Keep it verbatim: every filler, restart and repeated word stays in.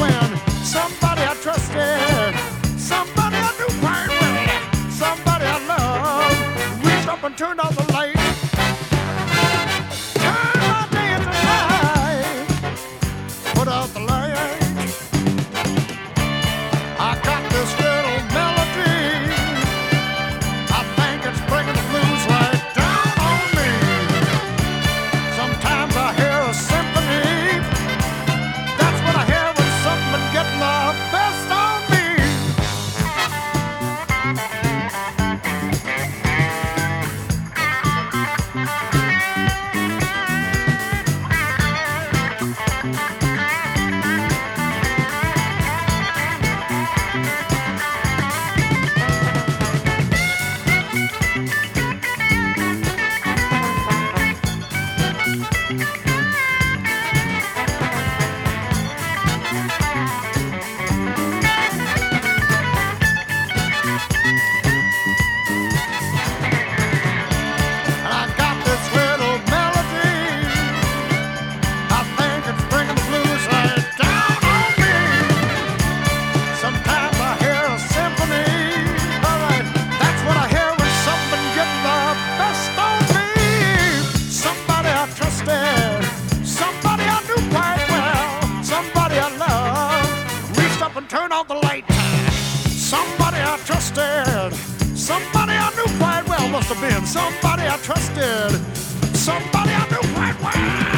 when somebody I trusted, somebody I knew quite well, somebody I loved, reached up and turned off the light. Turned my dancing light, put out the light. I got this little melody, I think it's bringing the blues right down on me. Sometimes I hear a symphony, that's what I hear when something getting the best on me. And I got this little melody, I think it's bringing the blues right down on me. Sometimes I hear a symphony, alright, that's what I hear when something getting the best on me. Somebody I trusted, somebody I knew quite well, somebody I loved, reached up and turned on the light. Somebody I trusted, somebody I knew quite well, must have been somebody I trusted, somebody I knew quite well.